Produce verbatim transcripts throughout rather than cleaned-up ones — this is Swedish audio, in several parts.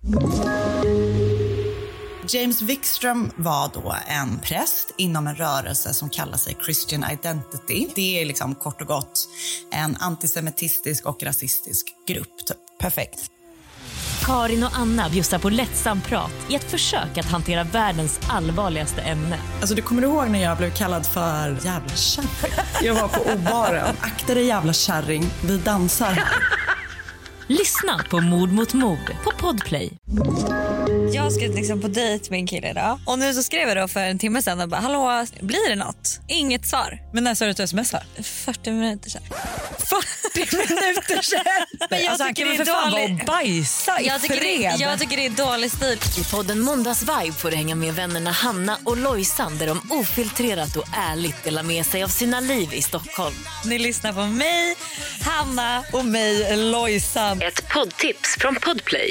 James Wikström var då en präst inom en rörelse som kallar sig Christian Identity. Det är liksom kort och gott en antisemitistisk och rasistisk grupp. Typ. Perfekt. Karin och Anna bjussar på lättsam prat i ett försök att hantera världens allvarligaste ämne. Alltså du kommer ihåg när jag blev kallad för jävla kärring? Jag var på obaren. Akta dig jävla kärring, vi dansar här. Lyssna på Mord mot mord på Podplay. Jag ska liksom på dejt med en kille idag. Och nu så skrev jag då för en timme sedan och bara, hallå, blir det något? Inget svar. Men när sa du att du smsar? fyrtio minuter sedan. fyrtio minuter sedan? Men jag alltså, tycker han kan det är för fan dålig... vara bajsa i jag tycker, fred. det, jag tycker det är dålig stil. I podden Måndagsvibe får du hänga med vännerna Hanna och Lojsan där de ofiltrerat och ärligt delar med sig av sina liv i Stockholm. Ni lyssnar på mig, Hanna och mig, Lojsan. Ett poddtips från Podplay.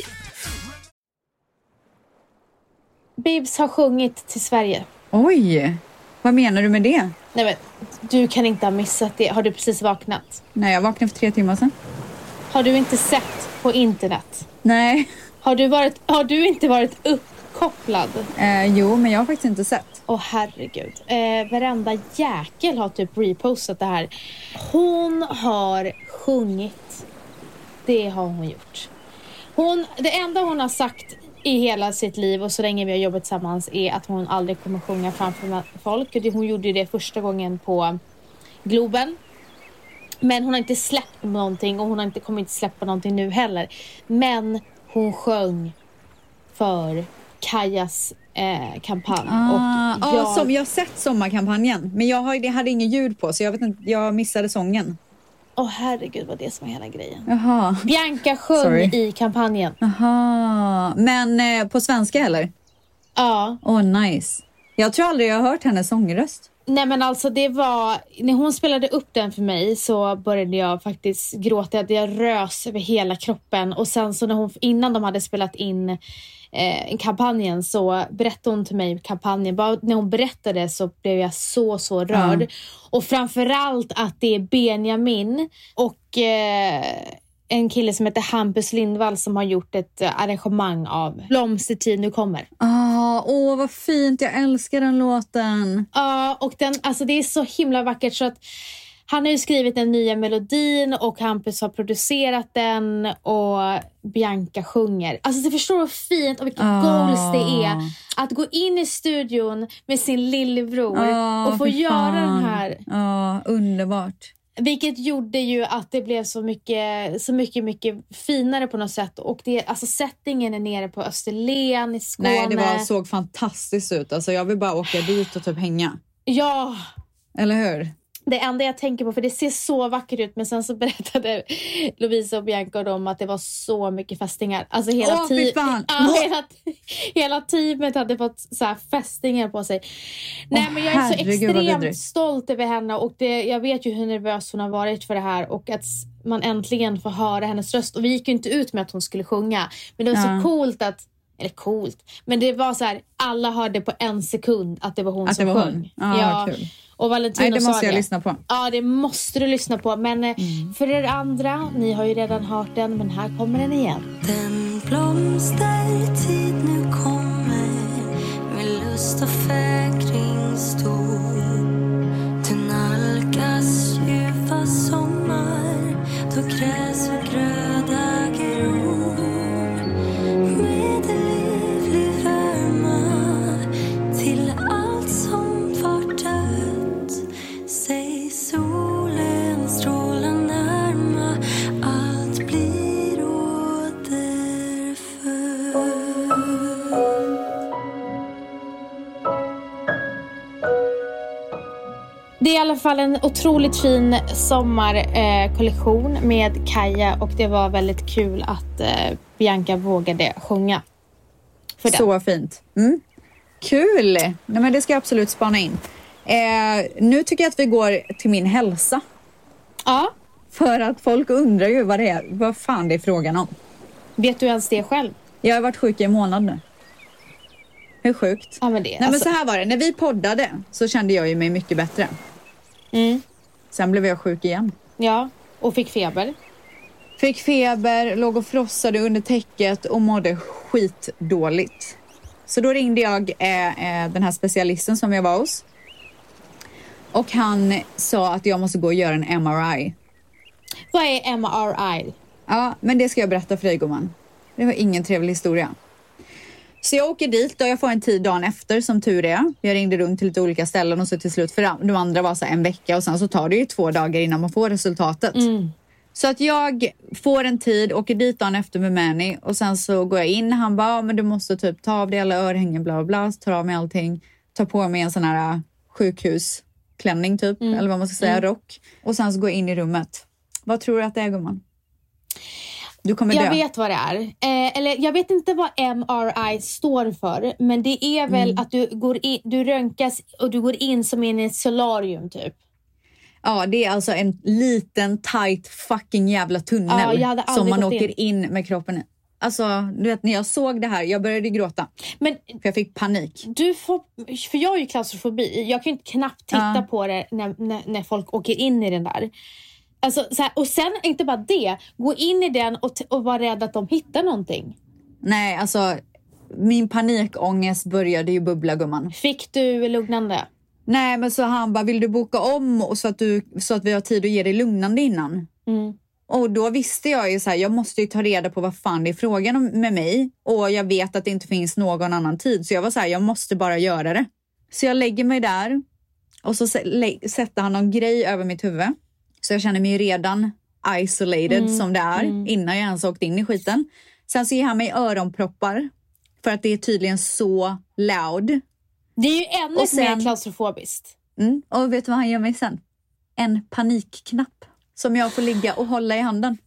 Bibs har sjungit till Sverige. Oj, vad menar du med det? Nej men, du kan inte ha missat det. Har du precis vaknat? Nej, jag vaknade för tre timmar sedan. Har du inte sett på internet? Nej. Har du, varit, har du inte varit uppkopplad? Eh, jo, men jag har faktiskt inte sett. Åh herregud. Eh, varenda jäkel har typ repostat det här. Hon har sjungit. Det har hon gjort. Hon, det enda hon har sagt i hela sitt liv och så länge vi har jobbat tillsammans är att hon aldrig kommer sjunga framför folk. Hon gjorde det första gången på Globen. Men hon har inte släppt någonting och hon har inte kommer inte släppa någonting nu heller. Men hon sjöng för Kajas eh, kampanj. Ah, och jag... ah, som jag har sett sommarkampanjen. Men jag, har, jag hade ingen ljud på så jag vet inte, jag missade sången. Åh oh, herregud vad det som är hela grejen. Jaha. Bianca sjöng Sorry. i kampanjen. Jaha. Men eh, på svenska eller? Ja. Åh, oh, nice. Jag tror aldrig jag har hört hennes sångröst. Nej men alltså det var, när hon spelade upp den för mig så började jag faktiskt gråta. Jag rös över hela kroppen. Och sen så när hon, innan de hade spelat in eh, kampanjen så berättade hon till mig kampanjen. Bara när hon berättade så blev jag så så rörd. Mm. Och framförallt att det är Benjamin och eh, en kille som heter Hampus Lindvall som har gjort ett arrangemang av Blomstertid nu kommer. Ah, åh vad fint, jag älskar den låten. Ja, uh, och den, alltså det är så himla vackert så att han har ju skrivit den nya melodin och Hampus har producerat den och Bianca sjunger. Alltså du förstår hur fint och vilket uh. goals det är att gå in i studion med sin lillebror uh, och få göra den här. Ja, uh, underbart. Vilket gjorde ju att det blev så mycket, så mycket, mycket finare på något sätt. Och det, alltså settingen är nere på Österlen i Skåne. Nej, det var, såg fantastiskt ut. Alltså jag vill bara åka dit och typ hänga. Ja. Eller hur? Det enda jag tänker på, för det ser så vackert ut. Men sen så berättade Lovisa och Bianca om att det var så mycket fästingar. Alltså hela, Åh, te- fan. ja, hela, hela teamet hade fått så här fästingar på sig. Nej, Åh, men jag är så herregud, extremt stolt över henne. Och det, jag vet ju hur nervös hon har varit för det här. Och att man äntligen får höra hennes röst. Och vi gick ju inte ut med att hon skulle sjunga. Men det var ja. så coolt att... Eller coolt. Men det var så här, alla hörde på en sekund att det var hon att som det var sjöng. hon. Ah, ja, kul. Och Valentino Nej, det måste sa jag det. lyssna på. Ja, det måste du lyssna på. Men mm. för er andra, ni har ju redan hört den, men här kommer den igen. Den blomstertid nu kommer med lust och fägring stor. Du nalkas ljuva sommar då gräs och gröda gror. Med en livlig värma till allt som var dött. Säg solen strålar närma, allt blir återfött. Det är i alla fall en otroligt fin sommarkollektion eh, med Kaja. Och det var väldigt kul att eh, Bianca vågade sjunga för den. Så fint. Mm. Kul! Nej, men det ska jag absolut spana in. Eh, nu tycker jag att vi går till min hälsa. Ja. För att folk undrar ju vad det är. Vad fan det är frågan om. Vet du ens det själv? Jag har varit sjuk i en månad nu. Hur sjukt? Ja, men det, Nej, alltså... men så här var det. När vi poddade så kände jag ju mig mycket bättre. Mm. Sen blev jag sjuk igen. Ja, och fick feber. Fick feber, låg och frossade under täcket och mådde skitdåligt. Så då ringde jag eh, eh, den här specialisten som jag var hos. Och han sa att jag måste gå och göra en M R I. Vad är M R I? Ja, men det ska jag berätta för dig, gumman. Det var ingen trevlig historia. Så jag åker dit och jag får en tid dagen efter, som tur är. Jag ringde runt till lite olika ställen och så till slut, för de andra var så en vecka och sen så tar det ju två dagar innan man får resultatet. Mm. Så att jag får en tid, åker dit dagen efter med Manny och sen så går jag in. Han bara, men du måste typ ta av dig alla örhängen, bla bla, tar av mig allting. Tar på mig en sån här sjukhusklänning typ, mm. eller vad man ska säga, mm. rock. Och sen så går jag in i rummet. Vad tror du att det är, gumman? Du kommer dö. Jag vet vad det är. Eh, eller jag vet inte vad M R I står för. Men det är väl mm. att du går in, du röntgas och du går in som in i ett solarium typ. Ja, det är alltså en liten tight fucking jävla tunnel ja, som man åker in. in med kroppen i. Alltså, du vet, när jag såg det här, jag började gråta. Men för jag fick panik. Du får, för jag har ju klaustrofobi. Jag kan ju inte knappt titta ja. på det när, när, när folk åker in i den där. Alltså, så här, och sen inte bara det. Gå in i den och, t- och vara rädd att de hittar någonting. Nej, alltså min panikångest började ju bubbla, gumman. Fick du lugnande? Nej, men så han bara, vill du boka om och så att, du, så att vi har tid att ge dig lugnande innan? Mm. Och då visste jag ju så här, jag måste ju ta reda på vad fan det är frågan om med mig. Och jag vet att det inte finns någon annan tid. Så jag var så här, jag måste bara göra det. Så jag lägger mig där och så sätter han någon grej över mitt huvud. Så jag känner mig redan isolated mm. som det är mm. innan jag ens åkt in i skiten. Sen så ger han mig öronproppar för att det är tydligen så loud. Det är ju ännu sen, mer klaustrofobiskt. Mm, och vet du vad han gör mig sen? En panikknapp som jag får ligga och hålla i handen.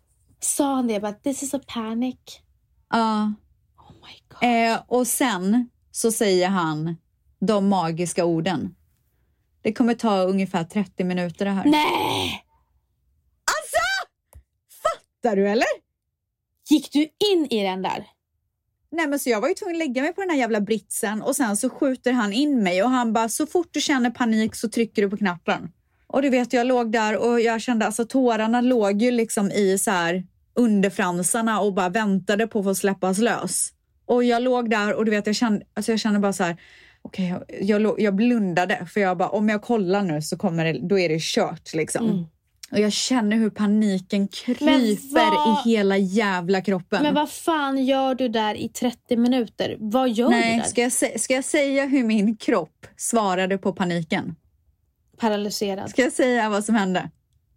Sa han det? But this is a panic. Ja. Uh, oh my God. Eh, och sen så säger han de magiska orden. Det kommer ta ungefär trettio minuter det här. Nej! Alltså! Fattar du eller? Gick du in i den där? Nej, men så jag var ju tvungen att lägga mig på den här jävla britsen. Och sen så skjuter han in mig. Och han bara, så fort du känner panik så trycker du på knappen. Och du vet, jag låg där och jag kände, alltså tårarna låg ju liksom i så här underfransarna. Och bara väntade på att få släppas lös. Och jag låg där och du vet, jag kände, alltså jag kände bara så här. Okej, okay, jag, jag, jag blundade. För jag bara, om jag kollar nu så kommer det, då är det kört liksom. Mm. Och jag känner hur paniken kryper vad... i hela jävla kroppen. Men vad fan gör du där i trettio minuter? Vad gör Nej, du där? Ska jag, sä- ska jag säga hur min kropp svarade på paniken? Paralyserad. Ska jag säga vad som hände?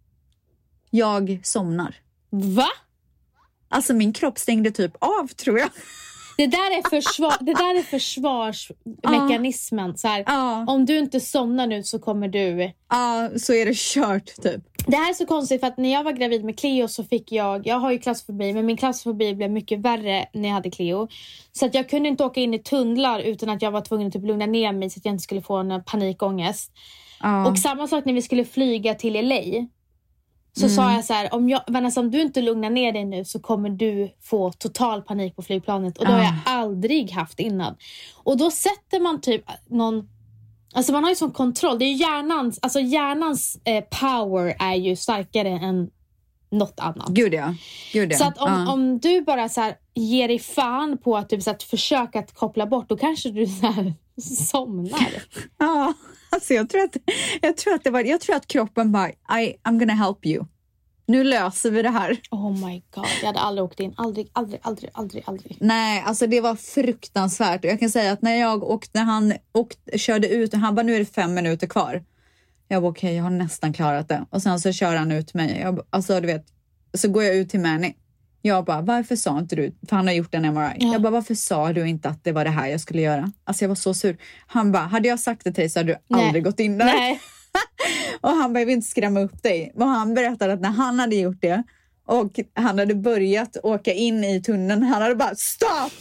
Jag somnar. Va? Alltså min kropp stängde typ av, tror jag. Det där är, försvar, det där är försvarsmekanismen. Ah. Så här, ah. Om du inte somnar nu så kommer du... Ja, ah, så är det kört typ. Det här är så konstigt för att när jag var gravid med Cleo så fick jag... Jag har ju klaustrofobi, men min klaustrofobi blev mycket värre när jag hade Cleo. Så att jag kunde inte åka in i tunnlar utan att jag var tvungen att typ lugna ner mig så att jag inte skulle få en panikångest. Ah. Och samma sak när vi skulle flyga till L A. Så mm. sa jag så här, om, jag, Vanessa, om du inte lugnar ner dig nu så kommer du få total panik på flygplanet. Och det har jag aldrig haft innan. Och då sätter man typ någon... Alltså man har ju sån kontroll. Det är ju hjärnans... Alltså hjärnans eh, power är ju starkare än något annat. Gud ja. Gud ja. Så att om, uh. om du bara så här ger dig fan på att, typ, så att försöka att koppla bort, då kanske du så här somnar. Ja. Alltså jag tror att jag tror att det var jag tror att kroppen bara I I'm gonna help you. Nu löser vi det här. Oh my god, jag hade aldrig åkt in. Aldrig, aldrig, aldrig, aldrig, aldrig. Nej, alltså det var fruktansvärt. Jag kan säga att när jag åkte, när han åkte, körde ut, han bara, nu är det fem minuter kvar. Jag bara, okej, okay, jag har nästan klarat det. Och sen så kör han ut mig. Jag, alltså du vet, så går jag ut till Manny. Jag bara, varför sa inte du? För han har gjort en M R I. Ja. Jag bara, varför sa du inte att det var det här jag skulle göra? Alltså jag var så sur. Han bara, hade jag sagt det till dig så hade du Nej. aldrig gått in där. Nej. Och han bara, jag vill inte skrämma upp dig. Och han berättade att när han hade gjort det och han hade börjat åka in i tunneln, han hade bara, stopp!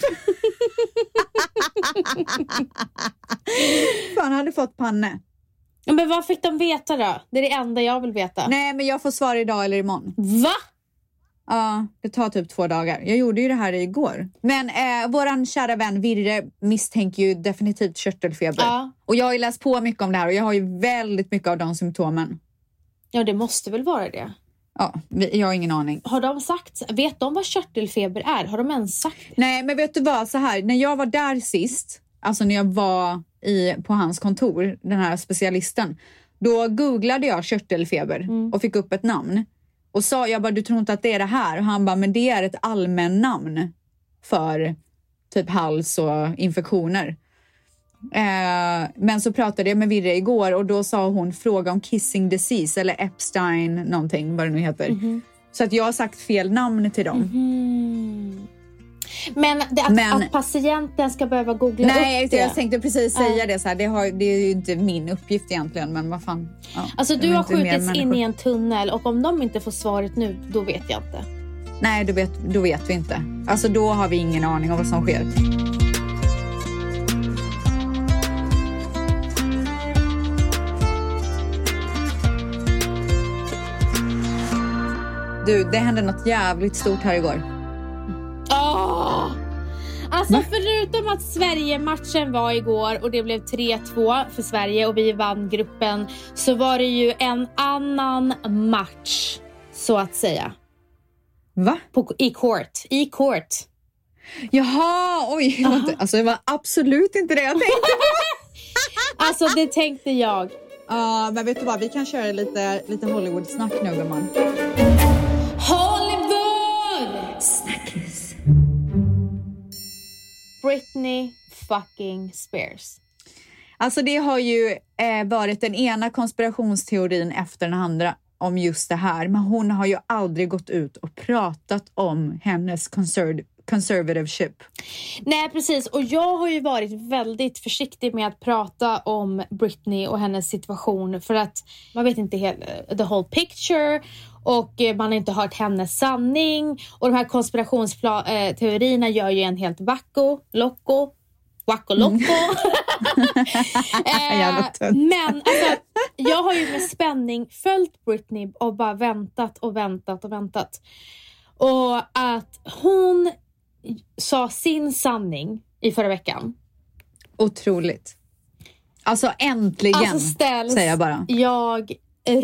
För han hade fått panne. Men vad fick de veta då? Det är det enda jag vill veta. Nej, men jag får svar idag eller imorgon. Va? Ja, det tar typ två dagar. Jag gjorde ju det här igår. Men eh, våran kära vän Virre misstänker ju definitivt körtelfeber. Ja. Och jag har ju läst på mycket om det här och jag har ju väldigt mycket av de symptomen. Ja, det måste väl vara det. Ja, vi, jag har ingen aning. Har de sagt, vet de vad körtelfeber är? Har de ens sagt det? Nej, men vet du vad, så här, när jag var där sist, alltså när jag var i, på hans kontor, den här specialisten, då googlade jag körtelfeber mm. och fick upp ett namn. Och sa, jag bara, du tror inte att det är det här? Och han bara, men det är ett allmän namn för typ hals och infektioner. Eh, men så pratade jag med Virre igår och då sa hon fråga om kissing disease eller Epstein någonting, vad det nu heter. Mm-hmm. Så att jag har sagt fel namn till dem. Mm-hmm. Men, det, att, men att patienten ska behöva googla nej, upp det. Jag tänkte precis säga uh. det så här. Det, har, det är ju inte min uppgift egentligen, men vad fan. Ja, alltså du har skjutits in i en tunnel och om de inte får svaret nu, då vet jag inte. Nej, då vet, då vet vi inte. Alltså då har vi ingen aning om vad som sker. Du, det hände något jävligt stort här igår. Åh! Alltså Va? Förutom att Sverige-matchen var igår och det blev tre två för Sverige och vi vann gruppen, så var det ju en annan match, så att säga. Va? På, I court. I court. Jaha, oj. Jag inte, alltså det var absolut inte det jag tänkte på. Alltså det tänkte jag. Ja, uh, men vet du vad? Vi kan köra lite, lite Hollywood-snack nu, gumman. Hollywood! Snackis. Britney fucking Spears. Alltså det har ju eh, varit den ena konspirationsteorin efter den andra om just det här. Men hon har ju aldrig gått ut och pratat om hennes conser- conservativeship. Nej, precis. Och jag har ju varit väldigt försiktig med att prata om Britney och hennes situation. För att man vet inte hela, the whole picture. Och man har inte hört hennes sanning. Och de här konspirationsteorierna gör ju en helt wacko, loco, wacko, loco. Mm. eh, men alltså, jag har ju med spänning följt Britney och bara väntat och väntat och väntat. Och att hon sa sin sanning i förra veckan. Otroligt. Alltså äntligen, alltså ställs, säger jag bara. Jag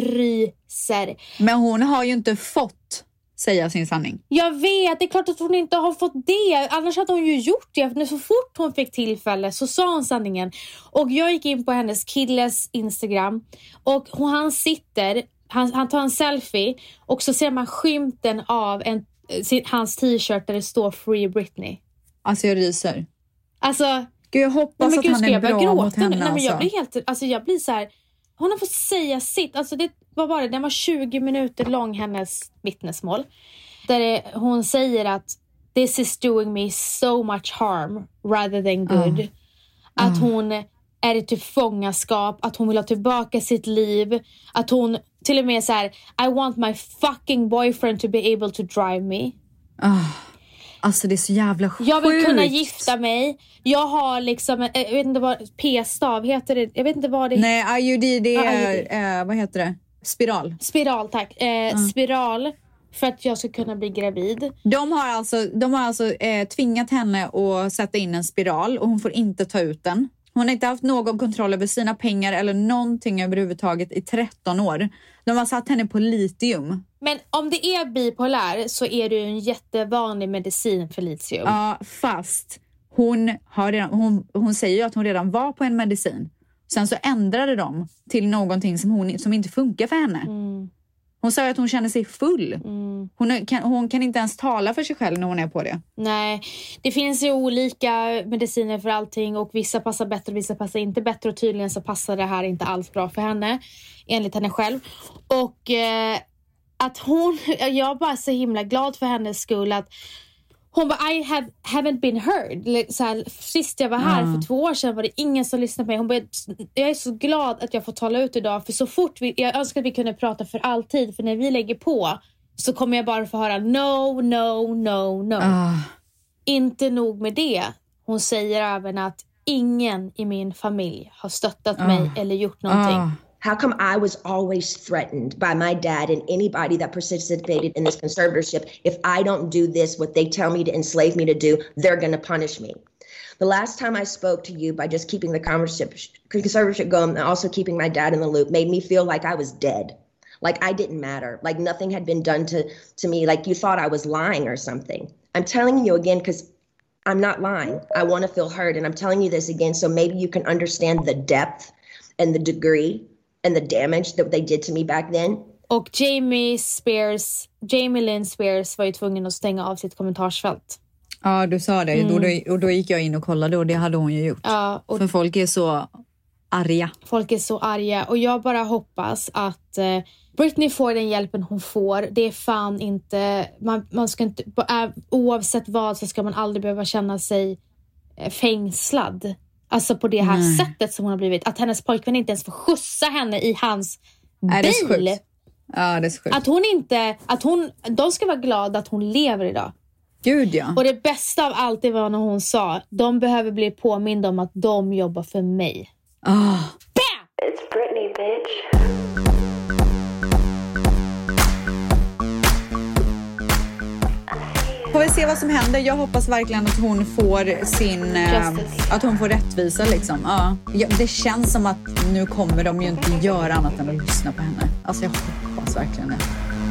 ryser. Men hon har ju inte fått säga sin sanning. Jag vet, det är klart att hon inte har fått det. Annars hade hon ju gjort det. För så fort hon fick tillfälle så sa hon sanningen. Och jag gick in på hennes killes Instagram. Och hon, han sitter, han, han tar en selfie. Och så ser man skymten av en, hans t-shirt där det står Free Britney. Alltså jag ryser. Alltså, Gud, jag hoppas nej, att Gud, han är bra mot henne. Nej, men alltså. jag blir helt, alltså jag blir så här. Hon har fått säga sitt. Alltså det var bara, den var tjugo minuter lång, hennes vittnesmål. Där det, hon säger att this is doing me so much harm rather than good. Uh. Att uh. hon är i typ fångaskap. Att hon vill ha tillbaka sitt liv. Att hon till och med så här, I want my fucking boyfriend to be able to drive me. Uh. Alltså det är så jävla sjukt. Jag vill kunna gifta mig. Jag har liksom, jag vet inte vad p-stav heter det. Jag vet inte vad det heter. Nej, I U D det är, uh, vad heter det? Spiral. Spiral, tack. Eh, mm. Spiral för att jag ska kunna bli gravid. De har alltså, de har alltså eh, tvingat henne att sätta in en spiral och hon får inte ta ut den. Hon har inte haft någon kontroll över sina pengar eller någonting överhuvudtaget i tretton år. De har satt henne på litium. Men om det är bipolär så är det ju en jättevanlig medicin för litium. Ja, fast hon, har redan, hon, hon säger ju att hon redan var på en medicin. Sen så ändrade de till någonting som, hon, som inte funkar för henne. Mm. Hon sa att hon känner sig full. Mm. Hon, kan, hon kan inte ens tala för sig själv när hon är på det. Nej, det finns ju olika mediciner för allting. Och vissa passar bättre och vissa passar inte bättre. Och tydligen så passar det här inte alls bra för henne. Enligt henne själv. Och eh, att hon, jag är bara så himla glad för hennes skull. Att hon bara, I have, haven't been heard. Så här, sist jag var här mm. för två år sedan var det ingen som lyssnade på mig. Hon bara, jag är så glad att jag får tala ut idag. För så fort vi, jag önskar att vi kunde prata för alltid. För när vi lägger på så kommer jag bara få höra no, no, no, no. Uh. Inte nog med det. Hon säger även att ingen i min familj har stöttat uh. mig eller gjort någonting. Uh. How come I was always threatened by my dad and anybody that participated in this conservatorship? If I don't do this, what they tell me to enslave me to do, they're going to punish me. The last time I spoke to you by just keeping the conservatorship going and also keeping my dad in the loop made me feel like I was dead. Like I didn't matter. Like nothing had been done to, to me. Like you thought I was lying or something. I'm telling you again because I'm not lying. I want to feel heard. And I'm telling you this again so maybe you can understand the depth and the degree and the damage that they did to me back then. Och Jamie Spears, Jamie Lynn Spears var ju tvungen att stänga av sitt kommentarsfält. Ja, du sa det. Mm. Och, då, och då gick jag in och kollade och det hade hon ju gjort. Ja, och för folk är så arga. Folk är så arga. Och jag bara hoppas att eh, Britney får den hjälpen hon får. Det är fan inte... Man, man ska inte äh, oavsett vad så ska man aldrig behöva känna sig eh, fängslad. Alltså på det här mm. sättet som hon har blivit. Att hennes pojkvän inte ens får skjutsa henne i hans är bil. Det är ja, det är sjukt. Att hon inte... Att hon, de ska vara glada att hon lever idag. Gud, ja. Och det bästa av allt det var när hon sa de behöver bli påminda om att de jobbar för mig. Oh. Bam! It's Britney, bitch. Får vi se vad som händer. Jag hoppas verkligen att hon får sin äh, att hon får rättvisa liksom. Ja. Ja, det känns som att nu kommer de ju inte göra annat än att lyssna på henne. Alltså jag hoppas verkligen det.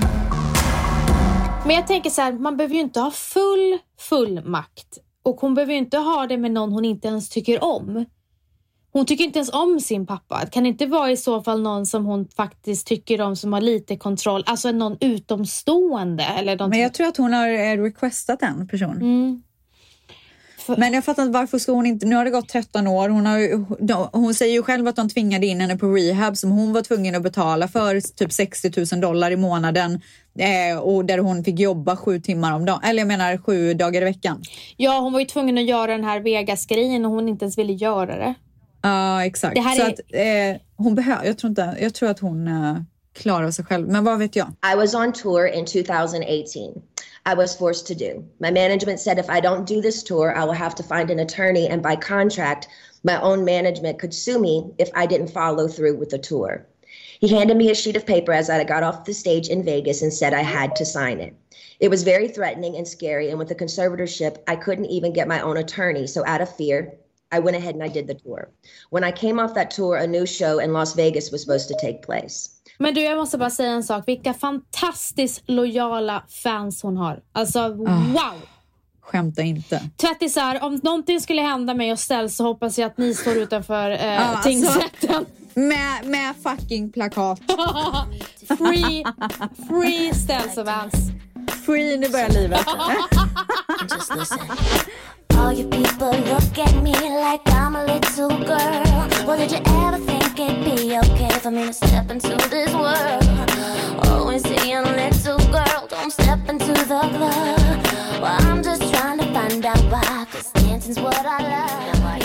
Men jag tänker så här, man behöver ju inte ha full full makt. Och hon behöver ju inte ha det med någon hon inte ens tycker om. Hon tycker inte ens om sin pappa. Det kan inte vara i så fall någon som hon faktiskt tycker om som har lite kontroll. Alltså någon utomstående. Eller någon. Men jag tror att hon har requestat en person. Mm. För... Men jag fattar inte varför ska hon inte... Nu har det gått tretton år. Hon, har, hon säger ju själv att de tvingade in henne på rehab som hon var tvungen att betala för typ sextio tusen dollar i månaden. Eh, och där hon fick jobba sju timmar om dagen. Eller jag menar sju dagar i veckan. Ja, hon var ju tvungen att göra den här Vegas-grejen och hon inte ens ville göra det. Ja, uh, exakt. Det här så är... att eh, hon behöver, jag tror inte, jag tror att hon uh, klarar sig själv. Men vad vet jag? I was on tour in two thousand eighteen. I was forced to do. My management said if I don't do this tour, I will have to find an attorney and by contract, my own management could sue me if I didn't follow through with the tour. He handed me a sheet of paper as I got off the stage in Vegas and said I had to sign it. It was very threatening and scary, and with the conservatorship, I couldn't even get my own attorney, so out of fear, I went ahead and I did the tour. When I came off that tour, a new show in Las Vegas was supposed to take place. Men du, jag måste bara säga en sak. Vilka fantastiskt lojala fans hon har. Alltså, oh, wow! Skämta inte. Tvärt så här, om någonting skulle hända mig och ställ så hoppas jag att ni står utanför eh, ja, tingsrätten. Alltså, med, med fucking plakat. free, free ställs och vans. Free, nu börjar livet. Just listen. All you people look at me like I'm a little girl. Well, did you ever think it'd be okay for me to step into this world? Always saying, little girl, don't step into the club. Well, I'm just trying to find out why, 'cause dancing's what I love.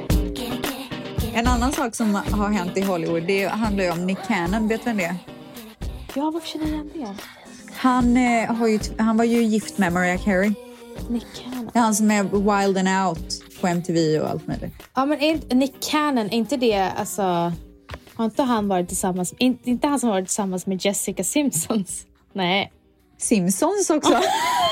En annan sak som har hänt i Hollywood, det handlar ju om Nick Cannon, vet du vem det är? Ja, varför känner jag igen det? Han, eh, har ju, han var ju gift med Mariah Carey. Nick Cannon. Det är han som är Wild and Out på M T V och allt möjligt. Ja, men är Nick Cannon, är inte det, alltså... Har inte han varit tillsammans... Inte, inte han som varit tillsammans med Jessica Simpsons? Nej. Simpsons också?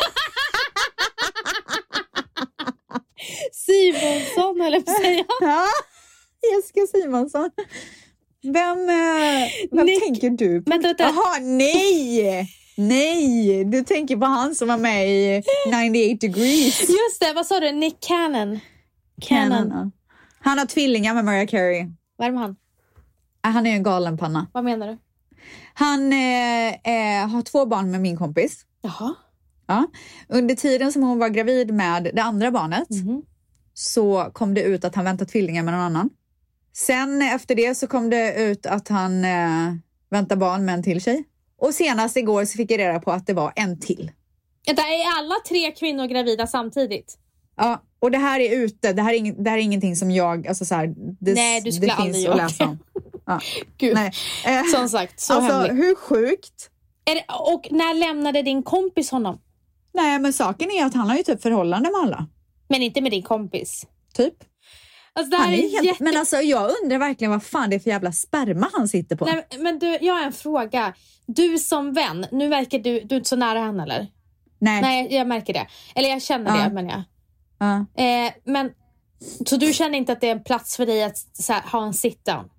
Simonsson, eller vad säger jag? Ja, Jessica Simonsson. Vem, eh, vem Nick... tänker du på? Jaha, nej! Nej, du tänker på han som var med i nittioåtta degrees. Just det, vad sa du? Nick Cannon. Cannon. Cannon. Han har tvillingar med Mariah Carey. Vad är det med han? Han är en galenpanna. Vad menar du? Han eh, eh, har två barn med min kompis. Jaha. Ja. Under tiden som hon var gravid med det andra barnet mm-hmm. så kom det ut att han väntar tvillingar med någon annan. Sen efter det så kom det ut att han eh, väntar barn med en till tjej. Och senast igår så fick jag reda på att det var en till. Det är alla tre kvinnor gravida samtidigt? Ja, och det här är ute. Det här är, ing, det här är ingenting som jag... Alltså så här, det, Nej, du skulle det aldrig finns göra. Att läsa om. Ja. Gud, Nej. Eh, som sagt, så alltså, hemligt. hur sjukt? Är det, och när lämnade din kompis honom? Nej, men saken är att han har ju typ förhållande med alla. Men inte med din kompis? Typ. Alltså, det här han är är helt, jätte... Men alltså jag undrar verkligen vad fan det är för jävla sperma han sitter på. Nej, men du, jag har en fråga. Du som vän, nu verkar du, du är inte så nära henne eller? Nej. Nej, jag märker det. Eller jag känner ja. det, men jag. Ja. Eh, men, så du känner inte att det är en plats för dig att så här, ha en sit-down?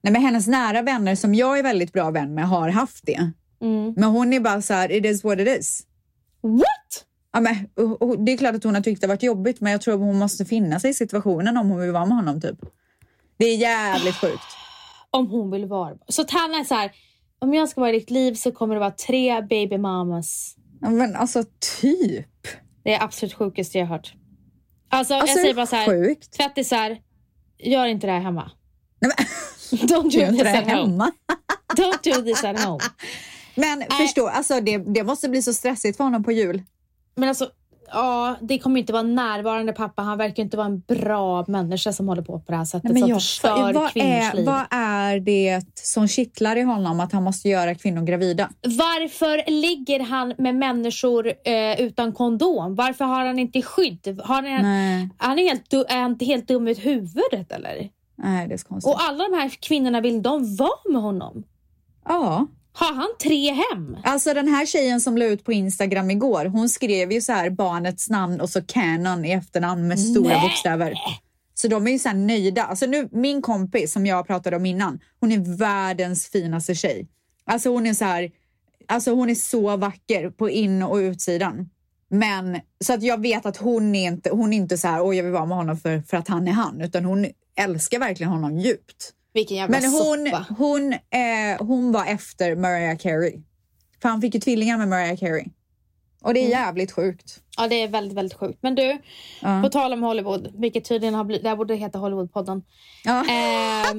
Nej, men hennes nära vänner som jag är väldigt bra vän med har haft det. Mm. Men hon är bara så här, it is what it is. What? Ja, men, och, och, det är klart att hon har tyckt det varit jobbigt, men jag tror att hon måste finna sig i situationen om hon vill vara med honom typ. Det är jävligt sjukt. Om hon vill vara. Så att han är så här, om jag ska vara i ditt liv så kommer det vara tre baby mamas. Ja, men alltså typ. Det är absolut sjukaste jag har hört. Alltså, alltså jag säger bara så här, sjukt. tvättisar, gör inte det här hemma. Nej, men, Don't do gör this inte det at hemma. home. Don't do this at home. Men äh. förstå, alltså det, det måste bli så stressigt för honom på jul. Men alltså, ja, det kommer inte vara närvarande pappa. Han verkar inte vara en bra människa som håller på på det här sättet. Nej, men som förstör vad kvinnors är, liv. Vad är det som kittlar i honom att han måste göra kvinnor gravida? Varför ligger han med människor eh, utan kondom? Varför har han inte skydd? Har han, han är, helt, är han inte helt dum i huvudet eller? Nej, det är så konstigt. Och alla de här kvinnorna, vill de vara med honom? Ja. Har han tre hem? Alltså den här tjejen som la ut på Instagram igår, hon skrev ju så här barnets namn och så Canon i efternamn med stora Nej. bokstäver. Så de är ju så här nöjda. Alltså nu, min kompis som jag pratade om innan, hon är världens finaste tjej. Alltså hon är så här, alltså hon är så vacker på in- och utsidan. Men så att jag vet att hon är inte, hon är inte så här, åh jag vill vara med honom för, för att han är han. Utan hon älskar verkligen honom djupt. Vilken jävla Men hon, soppa. hon, eh, hon var efter Mariah Carey. För han fick ju tvillingar med Mariah Carey. Och det är mm. jävligt sjukt. Ja, det är väldigt, väldigt sjukt. Men du, uh. på tal om Hollywood, vilket tydligen har blivit, det här borde heta Hollywoodpodden. Uh. Eh,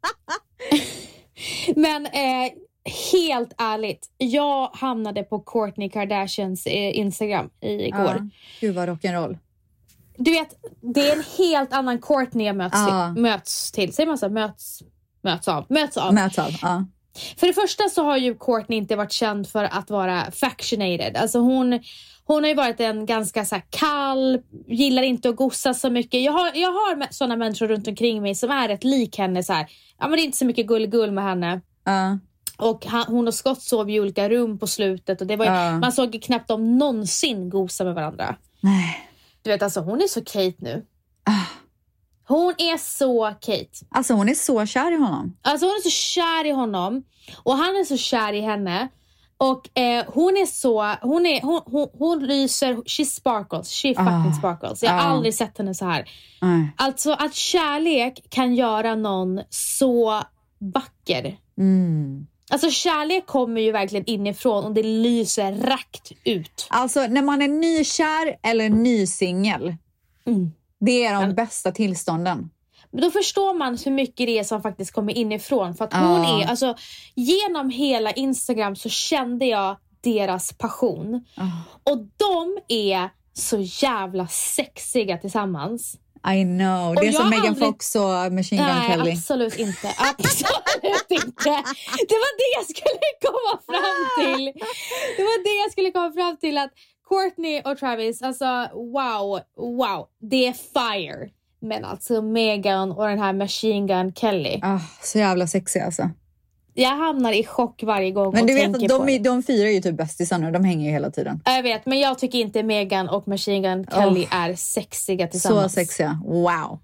men eh, helt ärligt, jag hamnade på Kourtney Kardashians eh, Instagram igår. Uh. Gud vad rock'n'roll. Du vet, det är en helt annan Kourtney jag möts, uh. till, möts till. Säger man så? Möts, möts av. Möts av. Möts av, ja. Uh. För det första så har ju Kourtney inte varit känd för att vara factionated. Alltså hon, hon har ju varit en ganska så här kall, gillar inte att gossa så mycket. Jag har, jag har sådana människor runt omkring mig som är rätt lik henne. Så här. Ja, men det är inte så mycket gull-gull med henne. Uh. Och han, hon och Scott sov i olika rum på slutet. Och det var ju, uh. man såg ju knappt om någonsin gosa med varandra. Nej. Du vet, alltså hon är så Kate nu. Uh. Hon är så Kate. Alltså hon är så kär i honom. Alltså hon är så kär i honom. Och han är så kär i henne. Och eh, hon är så... Hon, är, hon, hon, hon lyser... She sparkles. She fucking uh, sparkles. Jag har uh. aldrig sett henne så här. Uh. Alltså att kärlek kan göra någon så vacker. Mm. Alltså kärlek kommer ju verkligen inifrån och det lyser rakt ut. Alltså när man är nykär eller nysingel. Mm. Det är de Men, bästa tillstånden. Men då förstår man hur mycket det är som faktiskt kommer inifrån. För att hon uh. är, alltså genom hela Instagram så kände jag deras passion. Uh. Och de är så jävla sexiga tillsammans. I know. Det är som Megan aldrig... Fox och Machine Gun Nej, Kelly. absolut inte. Absolut inte. Det var det jag skulle komma fram till. Det var det jag skulle komma fram till. Att Kourtney och Travis, alltså wow, wow. Det är fire. Men alltså Megan och den här Machine Gun Kelly. Ah, så jävla sexig alltså. Jag hamnar i chock varje gång. Men och du vet tänker att de, på det. de fyra är ju typ bästisar nu. De hänger ju hela tiden. Jag vet, men jag tycker inte Megan och Machine Gun Kelly oh. är sexiga tillsammans. Så sexiga, wow.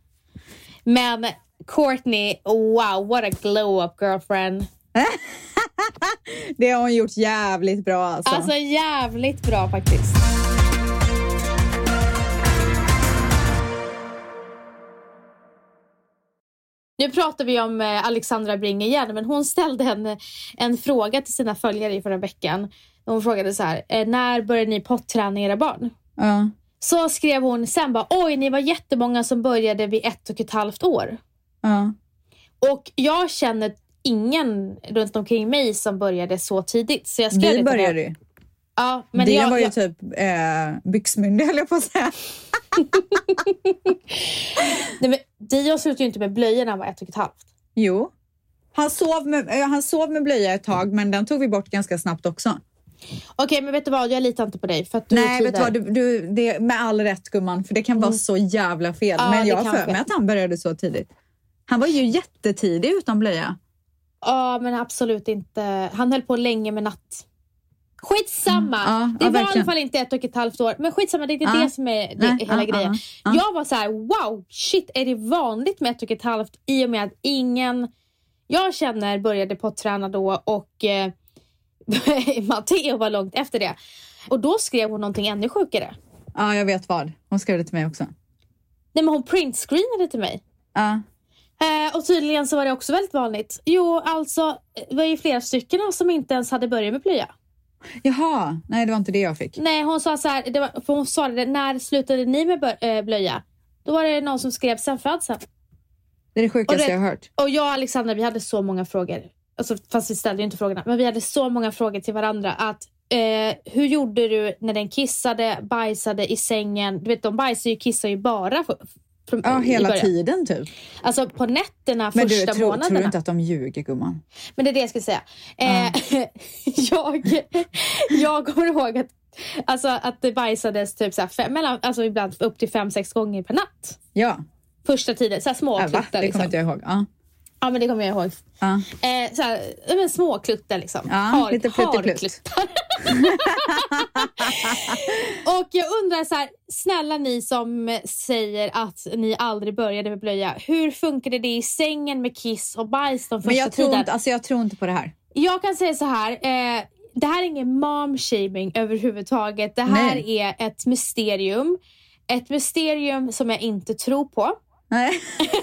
Men Kourtney, wow, what a glow up girlfriend. Det har hon gjort jävligt bra alltså. Alltså jävligt bra faktiskt. Nu pratar vi om Alexandra Bring igen, men hon ställde en, en fråga till sina följare i förra veckan. Hon frågade så här, när började ni potträna era barn? Ja. Så skrev hon sen bara, oj ni var jättemånga som började vid ett och ett halvt år. Ja. Och jag känner ingen runt omkring mig som började så tidigt. Så jag skrev vi började ju. Ja, men det jag, var ju jag... typ eh, byxmyndig höll jag på att säga. Nej, men Dio slutade ju inte med blöjorna när han var ett och ett halvt. Jo. Han sov, med, han sov med blöja ett tag, men den tog vi bort ganska snabbt också. Okej, okay, men vet du vad? Jag litar inte på dig. För att du Nej, vet du vad? Du, du, det, med all rätt, gumman. För det kan mm. vara så jävla fel. Ja, men jag har för mig att han började så tidigt. Han var ju jättetidig utan blöja. Ja, men absolut inte. Han höll på länge med natt. Skitsamma. Mm, ja, det ja, var verkligen. i alla fall inte ett och ett halvt år. Men skitsamma, det är inte ja. det som är det, Nej, hela ja, grejen. ja, ja. Jag var så här, wow, shit, är det vanligt med ett och ett halvt? I och med att ingen... jag känner började potträna då och eh, Matteo var långt efter det. Och då skrev hon någonting ännu sjukare. Ja, jag vet vad. Hon skrev det till mig också. Nej, men hon printscreenade till mig. Ja. Eh, och tydligen så var det också väldigt vanligt. Jo, alltså, det var ju flera stycken som inte ens hade börjat med blöja. Jaha, nej det var inte det jag fick. Nej, hon sa så här, det var, för hon sa det, när slutade ni med bör, äh, blöja? Då var det någon som skrev sen födseln. Det är det sjukaste och det, jag har hört. Och jag och Alexandra, vi hade så många frågor. Alltså, fast vi ställde ju inte frågorna. Men vi hade så många frågor till varandra. Att, eh, hur gjorde du när den kissade, bajsade i sängen? Du vet, de bajsar ju, kissar ju bara för, för, ja, hela tiden typ. Alltså på nätterna, men första du, tro, månaderna. tror du inte att de ljuger, gumman? Men det är det jag ska säga. Mm. Eh, jag, jag kommer ihåg att, alltså, att det bajsades typ så här fem, mellan, alltså ibland upp till fem, sex gånger per natt. Ja. Första tiden, så här små äh, kluttar. Det liksom. kommer inte jag ihåg. Ja. Ja, men det kommer jag ihåg. Ja. Eh, så här, men små kluttar liksom. Ja, har, lite harkluttar. Och jag undrar så här, snälla ni som säger att ni aldrig började med blöja. Hur funkade det i sängen med kiss och bajs de första men jag tror tiden? Inte, alltså jag tror inte på det här. Jag kan säga så här, eh, det här är ingen mom-shaming överhuvudtaget. Det här Nej. är ett mysterium. Ett mysterium som jag inte tror på. Nej.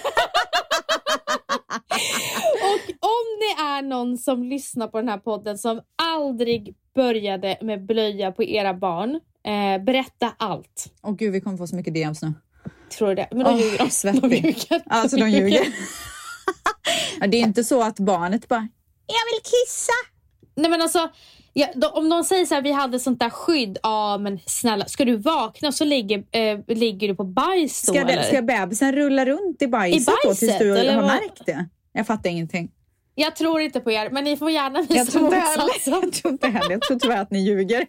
Och om det är någon som lyssnar på den här podden som aldrig började med blöja på era barn, eh, berätta allt. Åh gud, vi kommer få så mycket D M's nu. Tror du det? Men de oh, ljuger. De svettig. ljuger. Alltså de ljuger. Ja, det är inte så att barnet bara, jag vill kissa. Nej men alltså, ja, då, om någon säger så här, vi hade sånt där skydd. Ja men snälla, ska du vakna så ligger, eh, ligger du på bajs då, ska, det, eller? ska bebisen rulla runt i bajset, I bajset då tills du eller har vad? märkt det? Jag fattar ingenting. Jag tror inte på er, men ni får gärna visa Jag tror inte motsatsen. heller. Jag tror inte heller. Jag tror tyvärr att ni ljuger.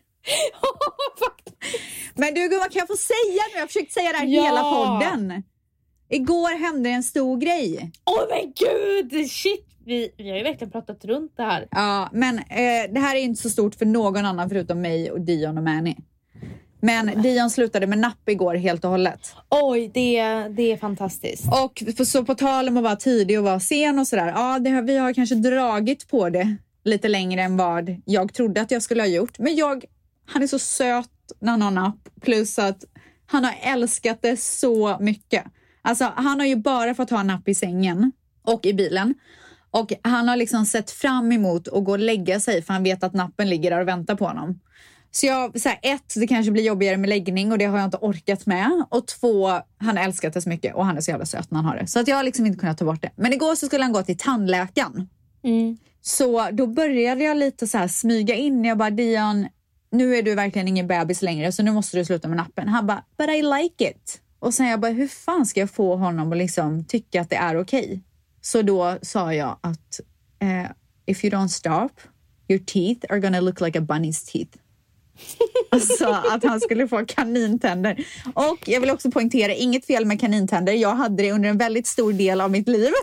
Men du gumman, kan jag få säga nu? Jag har försökt säga det här Ja. hela podden. Igår hände en stor grej. Åh oh, men gud, shit. Vi, vi har ju verkligen pratat runt det här. Ja, men eh, det här är inte så stort för någon annan förutom mig och Dion och Manny. Men Dion slutade med napp igår helt och hållet. Oj, det, det är fantastiskt. Och så på tal om att vara tidig och vara sen och sådär. Ja, det har, vi har kanske dragit på det lite längre än vad jag trodde att jag skulle ha gjort. Men jag, han är så söt när han har napp. Plus att han har älskat det så mycket. Alltså han har ju bara fått ha napp i sängen och i bilen. Och han har liksom sett fram emot att gå och lägga sig för han vet att nappen ligger där och väntar på honom. Så jag, så här, ett, det kanske blir jobbigare med läggning och det har jag inte orkat med. Och två, han har älskat det så mycket och han är så jävla söt när han har det. Så att jag har liksom inte kunnat ta bort det. Men igår så skulle han gå till tandläkaren. Mm. Så då började jag lite så här smyga in. Jag bara, Dion, nu är du verkligen ingen bebis längre så nu måste du sluta med nappen. Han bara, but I like it. Och sen jag bara, hur fan ska jag få honom att liksom tycka att det är okej? Okay? Så då sa jag att uh, if you don't stop, your teeth are gonna look like a bunny's teeth. Alltså att han skulle få kanintänder. Och jag vill också poängtera, inget fel med kanintänder. Jag hade det under en väldigt stor del av mitt liv.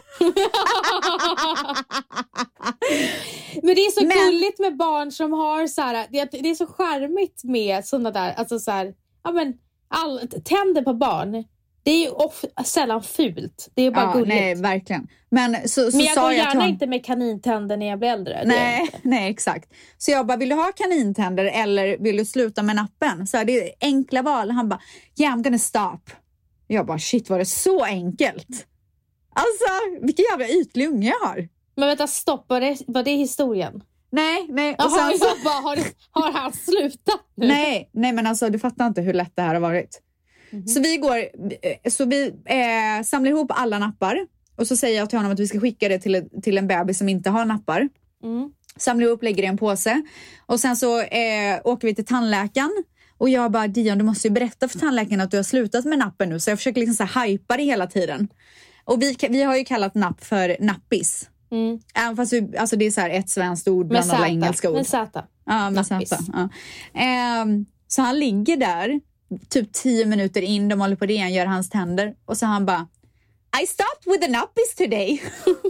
Men det är så Men... gulligt med barn som har så här, det, det är så charmigt med sådana där, alltså så här, ja men all, tänder på barn. Det är ju of, sällan fult. Det är bara ja, gulligt. Nej, verkligen. Men, så, så men jag sa går jag gärna han... inte med kanintänder när jag blir äldre. Nej, nej, exakt. Så jag bara, vill du ha kanintänder eller vill du sluta med nappen? Så här, det är enkla val. Han bara, yeah, I'm gonna stop. Jag bara, shit, var det så enkelt? Alltså, vilken jävla ytlig unge jag har. Men vänta, stopp. Var det, var det historien? Nej, nej. Och Jaha, sen så... jag bara, har, har han slutat nu? Nej, nej, men alltså du fattar inte hur lätt det här har varit. Mm-hmm. Så vi går, så vi eh, samlar ihop alla nappar och så säger jag till honom att vi ska skicka det till, till en bebis som inte har nappar. Mm. Samlar ihop, lägger det i en påse och sen så eh, åker vi till tandläkaren och jag bara, Dion, du måste ju berätta för tandläkaren att du har slutat med nappen nu, så jag försöker liksom så här hypa det hela tiden. Och vi, vi har ju kallat napp för nappis. Mm. Även fast vi, alltså det är så här ett svenskt ord bland alla engelska ord. Med Z. Ja, med Z. Ja. Eh, så han ligger där typ tio minuter in, de håller på det, han gör hans tänder och så han bara, I stopped with the nappis today.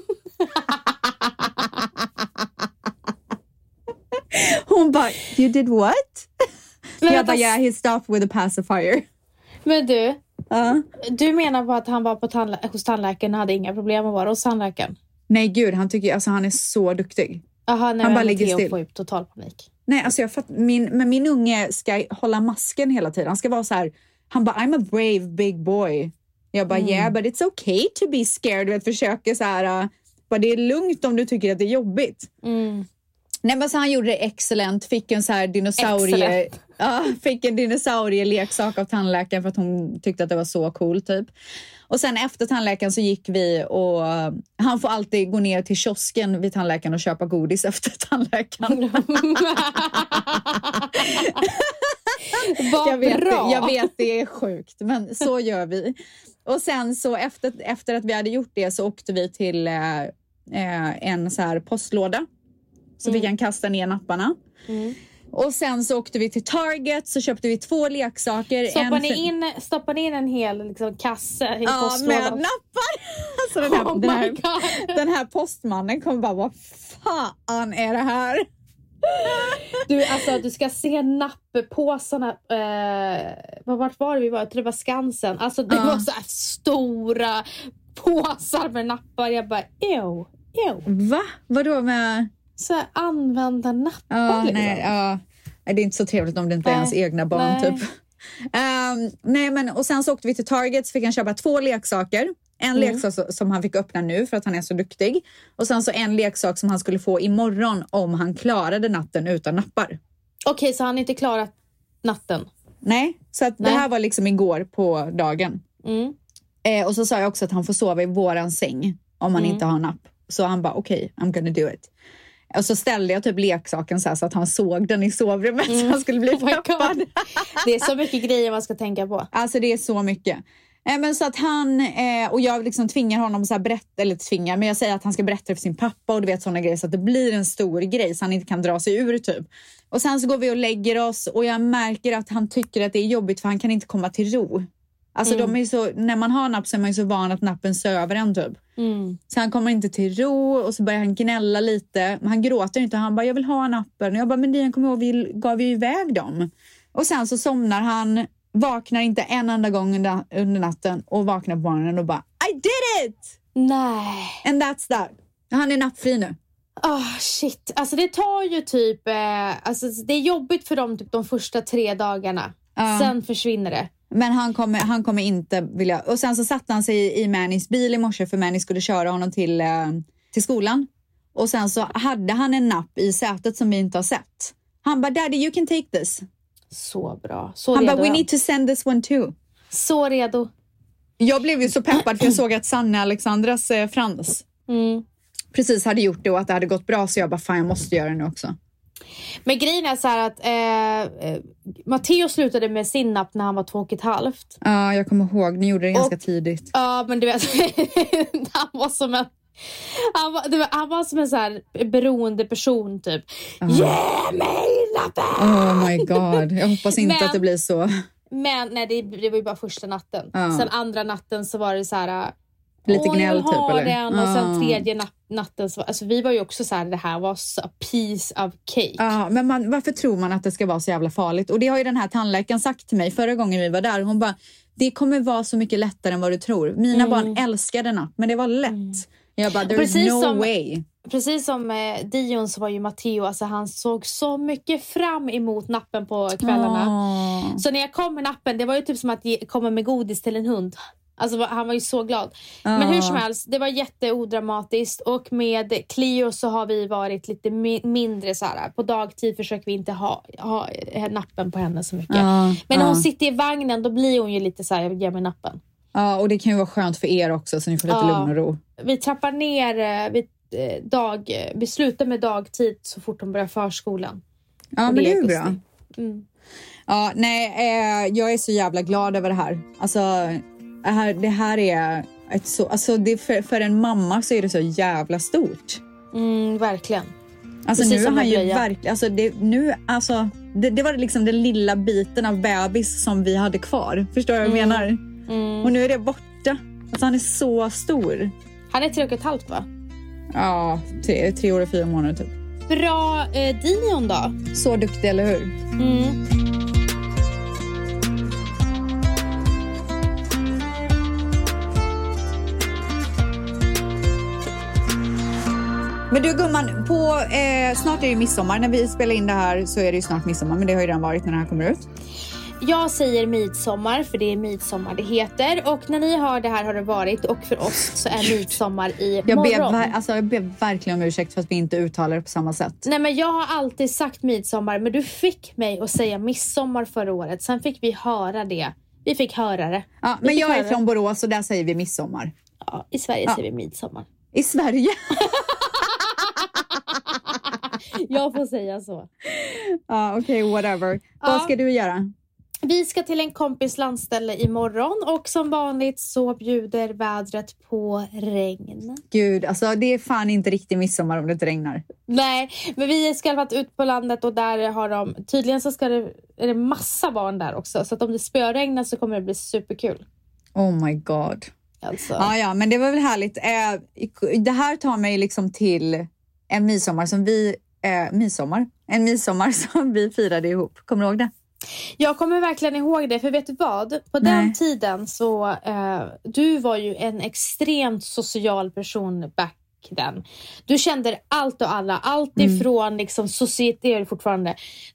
Hon bara, you did what? Men jag bara, vänta, yeah, he stopped with a pacifier. Men du, uh. du menar på att han var på tandlä- hos tandläkaren och hade inga problem att vara hos tandläkaren? Nej gud, han tycker alltså han är så duktig. Aha, nej, han bara ligger still. still. Får ju total panik. Nej, alltså jag fatt, min, men min unge ska hålla masken hela tiden. Han ska vara så här, han bara, I'm a brave big boy. Jag bara, mm. yeah, but it's okay to be scared. Du vet, försöker så här, uh, bara det är lugnt om du tycker att det är jobbigt. Mm. Nej, men så han gjorde det excellent. Fick en så här dinosaurie, ja, fick en dinosaurieleksak av tandläkaren för att hon tyckte att det var så cool typ. Och sen efter tandläkaren så gick vi och uh, han får alltid gå ner till kiosken vid tandläkaren och köpa godis efter tandläkaren. Vad jag, vet, bra. jag vet det är sjukt, men så gör vi. Och sen så efter, efter att vi hade gjort det så åkte vi till eh, eh, en så här postlåda. Så mm. vi kan kasta ner napparna. Mm. Och sen så åkte vi till Target, så köpte vi två leksaker. Stoppar en ni för... in, stoppar ni in en hel liksom, kasse i ja, postlådan? med nappar. Alltså den, här, oh den, här, den här postmannen kommer bara, vad fan är det här? Du, alltså, du ska se napppåsarna. Eh, vart var det vi var? Jag tror det var Skansen. Alltså det uh. var så här stora påsar med nappar. Jag bara, ew, ew. Va? Vadå med... Så här, använda nappar uh, liksom. Nej, uh. det är inte så trevligt om det inte är nej. ens egna barn nej. typ. Um, nej men och sen så åkte vi till Target, så fick han köpa två leksaker. En mm. leksak som han fick öppna nu för att han är så duktig. Och sen så en leksak som han skulle få imorgon om han klarade natten utan nappar. Okej, okay, så han har inte klarat natten? Nej, så att nej. Det här var liksom igår på dagen. Mm. Eh, och så sa jag också att han får sova i våran säng om han mm. inte har napp. Så han bara, okej, okay, I'm gonna do it. Och så ställde jag typ leksaken så här så att han såg den i sovrummet mm. så han skulle bli oh peppad. Det är så mycket grejer man ska tänka på. Alltså det är så mycket. Eh, men så att han, eh, och jag liksom tvingar honom så här berätta, eller tvingar, men jag säger att han ska berätta för sin pappa och du vet sådana grejer så att det blir en stor grej så han inte kan dra sig ur typ. Och sen så går vi och lägger oss och jag märker att han tycker att det är jobbigt för han kan inte komma till ro. Alltså mm. de är så, när man har napp så är man ju så van att nappen söver en typ. Mm. Så han kommer inte till ro och så börjar han gnälla lite. Men han gråter inte, han bara, jag vill ha nappen. Och jag bara, men Dian, kommer ihåg, vi gav ju iväg dem. Och sen så somnar han, vaknar inte en enda gång under, under natten och vaknar på morgonen och bara, I did it! Nej. And that's that. Han är nappfri nu. Oh shit, alltså det tar ju typ, eh, alltså det är jobbigt för dem typ de första tre dagarna. Uh. Sen försvinner det. Men han kommer, han kommer inte vilja... Och sen så satte han sig i, i Mannys bil i morse för Manny skulle köra honom till, eh, till skolan. Och sen så hade han en napp i sätet som vi inte har sett. Han bara, Daddy, you can take this. Så bra. Så han redo, bara, we ja. need to send this one too. Så redo. Jag blev ju så peppad för jag såg att Sanne Alexandras eh, Frans mm. precis hade gjort det och att det hade gått bra. Så jag bara, fan jag måste göra det nu också. Men grejen är så här att eh, eh, Matteo slutade med sin napp när han var två och ett halvt. Ja, uh, jag kommer ihåg. Ni gjorde det ganska och, tidigt. Ja, uh, men du vet, han var som en han var, det var, han var som en så här beroende person typ. Uh. Ge mig nappen! Oh my god, jag hoppas inte men, att det blir så. Men nej, det, det var ju bara första natten. Uh. Sen andra natten så var det så här... Lite gnäll typ eller? Den. Och sen tredje nat- natten så, alltså vi var ju också så här, det här var så a piece of cake. Ja, men man, varför tror man att det ska vara så jävla farligt? Och det har ju den här tandläkaren sagt till mig förra gången vi var där. Hon bara, det kommer vara så mycket lättare än vad du tror. Mina mm. barn älskade napp, men det var lätt. Mm. Jag bara, there's precis no som, way. Precis som eh, Dion så var ju Matteo, alltså han såg så mycket fram emot nappen på kvällarna. Oh. Så när jag kom med nappen, det var ju typ som att komma med godis till en hund. Alltså han var ju så glad. Uh. Men hur som helst, det var jätteodramatiskt. Och med Cleo så har vi varit lite mi- mindre så här. På dagtid försöker vi inte ha, ha nappen på henne så mycket. Uh. Men när hon uh. sitter i vagnen, då blir hon ju lite så här, ge mig nappen. Ja, uh, och det kan ju vara skönt för er också, så ni får lite uh. lugn och ro. Vi trappar ner vi, dag, vi slutar med dagtid så fort hon börjar förskolan. Ja, men det är ju bra. Mm. Ja, nej, eh, jag är så jävla glad över det här. Alltså... Det här, det här är ett så, alltså det för, för en mamma så är det så jävla stort. Mm, verkligen. Alltså precis nu har han ju verkligen, alltså det, nu, alltså det, det var liksom den lilla biten av bebis som vi hade kvar. Förstår du vad jag mm. menar? Mm. Och nu är det borta. Alltså han är så stor. Han är tre och ett halvt va? Ja, tre, tre år och fyra månader typ. Bra eh, Dion då? Så duktig, eller hur? Mm. Men du gumman, på, eh, snart är det ju midsommar. När vi spelar in det här så är det ju snart midsommar. Men det har ju redan varit när det här kommer ut. Jag säger midsommar för det är midsommar det heter. Och när ni hör det här har det varit. Och för oss så är midsommar i jag morgon. ber, alltså, jag ber verkligen om ursäkt för att vi inte uttalar det på samma sätt. Nej, men jag har alltid sagt midsommar. Men du fick mig att säga midsommar förra året. Sen fick vi höra det. Vi fick höra det. Ja, men jag är från Borås och där säger vi midsommar. Ja, i Sverige ja. säger vi midsommar. I Sverige? Jag får säga så. Ja, okej, okay, whatever. Ja. Vad ska du göra? Vi ska till en kompis landställe imorgon och som vanligt så bjuder vädret på regn. Gud, alltså det är fan inte riktigt midsommar om det inte regnar. Nej, men vi ska varit ut på landet och där har de, tydligen så ska det, är det massa barn där också. Så att om det spöregnar så kommer det bli superkul. Oh my god. Alltså. Ja, ja, men det var väl härligt. Eh, det här tar mig liksom till en midsommar som vi, eh, midsommar, en midsommar som vi firade ihop. Kommer du ihåg det? Jag kommer verkligen ihåg det, för vet du vad? På Nej. den tiden så, eh, du var ju en extremt social person back then. Du kände allt och alla, allt ifrån mm. liksom societet, fortfarande,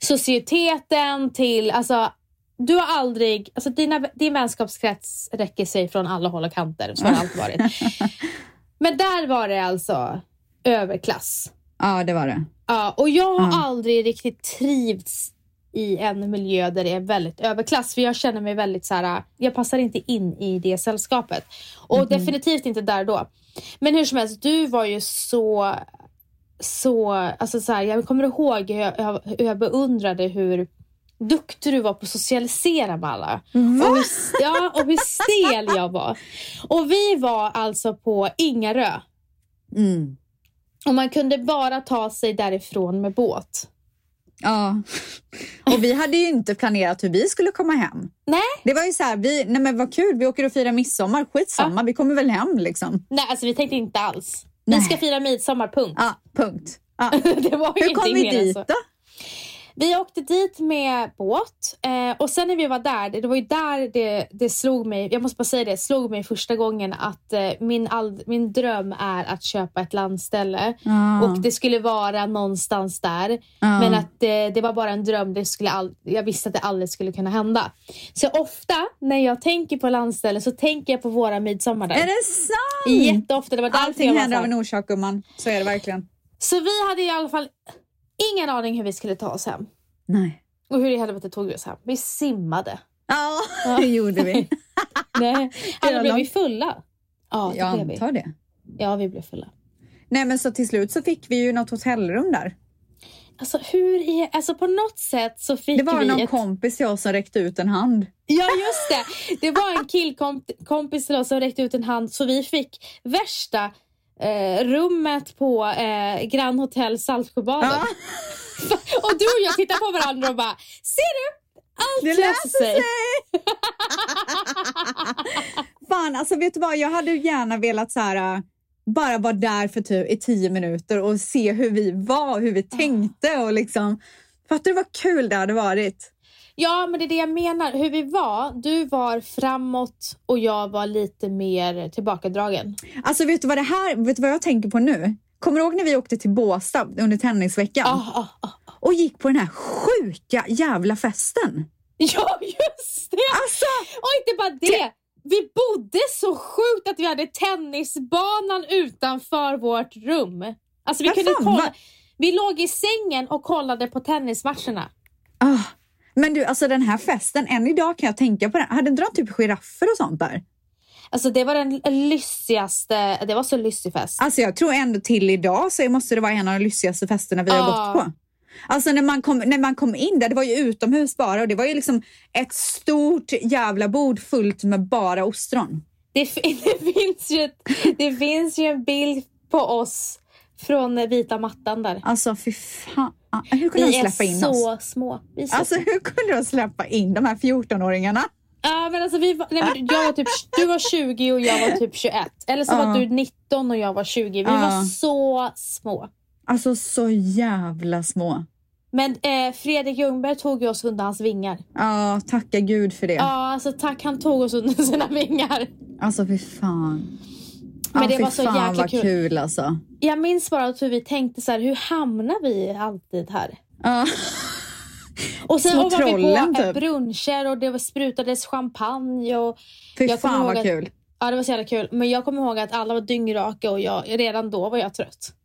societeten till, alltså, du har aldrig, alltså dina, din vänskapskrets räcker sig från alla håll och kanter, så har det alltid varit. Men där var det alltså överklass. Ja, det var det. Ja, och jag har ja. aldrig riktigt trivts i en miljö där det är väldigt överklass. För jag känner mig väldigt så här, jag passar inte in i det sällskapet. Och mm-hmm. definitivt inte där då. Men hur som helst, du var ju så, så, alltså så här, jag kommer ihåg hur jag, hur jag beundrade hur duktig du var på att socialisera med alla. Mm. Och hur, ja, och hur stel jag var. Och vi var alltså på Ingarö. Mm. Och man kunde bara ta sig därifrån med båt. Ja, och vi hade ju inte planerat hur vi skulle komma hem. Nej. Det var ju så här, vi, nej men vad kul, vi åker och firar midsommar, skitsamma, ja. Vi kommer väl hem liksom. Nej, alltså vi tänkte inte alls. Nej. Vi ska fira midsommar, punkt. Ja, punkt. Ja. Det var ju hur kom vi dit då? Vi åkte dit med båt eh, och sen när vi var där, det var ju där det, det slog mig, jag måste bara säga det, slog mig första gången att eh, min, all, min dröm är att köpa ett landställe mm. och det skulle vara någonstans där, mm. men att eh, det var bara en dröm, det skulle all, jag visste att det aldrig skulle kunna hända. Så ofta när jag tänker på landställe så tänker jag på våra midsommar där. Är det sant? Jätteofta, det var därför allting jag var händer av en orsak, gumman. Så är det verkligen. Så vi hade i alla fall ingen aning hur vi skulle ta oss hem. Nej. Och hur i helvete tog vi oss hem? Vi simmade. Ja, ja. Det gjorde vi. Nej, alltså blev vi fulla. Ja, det jag blev vi. antar det. Ja, vi blev fulla. Nej, men så till slut så fick vi ju något hotellrum där. Alltså hur är, alltså på något sätt så fick vi Det var vi någon ett... kompis till oss som räckte ut en hand. Ja, just det. Det var en killkompis till oss som räckte ut en hand, så vi fick värsta eh, rummet på eh, Grand Hotel Saltsjöbaden. Ja. Och du och jag tittar på varandra och bara, ser du? Allt det löser sig. sig. Fan, alltså vet du vad? Jag hade gärna velat så här, bara vara där för typ i tio minuter och se hur vi var, hur vi tänkte och liksom, för att det var kul det hade varit. Ja, men det är det jag menar. Hur vi var, du var framåt och jag var lite mer tillbakadragen. Alltså vet du vad det här, vet du vad jag tänker på nu? Kommer du ihåg när vi åkte till Båstad under tennisveckan? Oh, oh, oh. Och gick på den här sjuka jävla festen. Ja, just det! Alltså, och inte bara det. Vi bodde så sjukt att vi hade tennisbanan utanför vårt rum. Alltså vi kunde fan, kolla. Va? Vi låg i sängen och kollade på tennismatcherna. Oh, men du, alltså den här festen, än idag kan jag tänka på den. Hade den dragit typ giraffer och sånt där? Alltså det var den lyssigaste, det var så lyssig fest. Alltså jag tror ändå till idag så måste det vara en av de lyssigaste festerna vi har uh. gått på. Alltså när man, kom, när man kom in där, det var ju utomhus bara och det var ju liksom ett stort jävla bord fullt med bara ostron. Det, det, finns ju, det finns ju en bild på oss från vita mattan där. Alltså fy fan, hur kunde de släppa in oss? Vi är så små. Vi är så alltså hur kunde de släppa in de här fjortonåringarna? Ja, men alltså vi var, nej, men jag var typ, du var tjugo och jag var typ tjugoett. Eller så uh. var du nitton och jag var tjugo. Vi uh. var så små. Alltså så jävla små. Men eh, Fredrik Ljungberg tog oss under hans vingar. Ja, tacka Gud för det. Ja, alltså tack, han tog oss under sina vingar. Alltså fy fan. Men ah, det var fy så fan, jäkla vad kul. kul alltså. Jag minns bara att vi tänkte så här, hur hamnar vi alltid här? Ja. Och sen Små var vi trollen, på typ. bruncher och det var sprutades champagne. Och Fy jag kommer fan ihåg vad att, kul. Ja, det var så jävla kul. Men jag kommer ihåg att alla var dyngraka och jag, redan då var jag trött.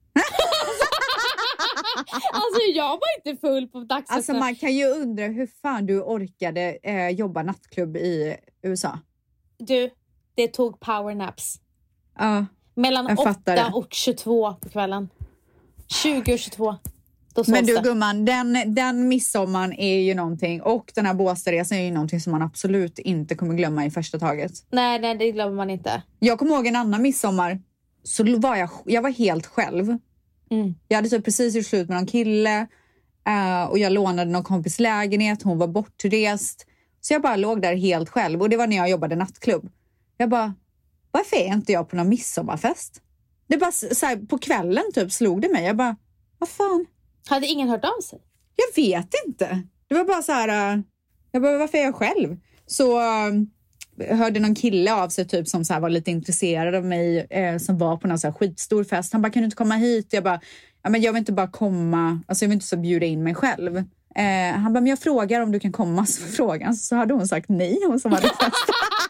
Alltså jag var inte full på dags. Alltså man kan ju undra hur fan du orkade eh, jobba nattklubb i U S A. Du, det tog powernnaps. Ja. Mellan Jag fattar åtta det. och tjugotvå på kvällen. tjugo och tjugotvå. Då Men du det. gumman, den, den midsommaren är ju någonting. Och den här Båstadresan är ju någonting som man absolut inte kommer glömma i första taget. Nej, nej, det glömmer man inte. Jag kommer ihåg en annan midsommar. Så var jag, jag var helt själv. Mm. Jag hade typ precis gjort slut med någon kille. Uh, och jag lånade någon kompis lägenhet. Hon var bortrest. Så jag bara låg där helt själv. Och det var när jag jobbade nattklubb. Jag bara, varför är inte jag på någon midsommarfest? Det bara så här, på kvällen typ slog det mig. Jag bara, vad fan? Hade ingen hört av sig? Jag vet inte. Det var bara så här, uh, jag bara, varför är jag själv? Så uh, hörde någon kille av sig typ som så här var lite intresserad av mig. Uh, som var på någon så här skitstor fest. Han bara, kan du inte komma hit? Jag bara, ja, men jag vill inte bara komma. Alltså jag vill inte så bjuda in mig själv. Uh, han bara, men jag frågar om du kan komma. Så frågan så hade hon sagt nej. Hon som hade fest.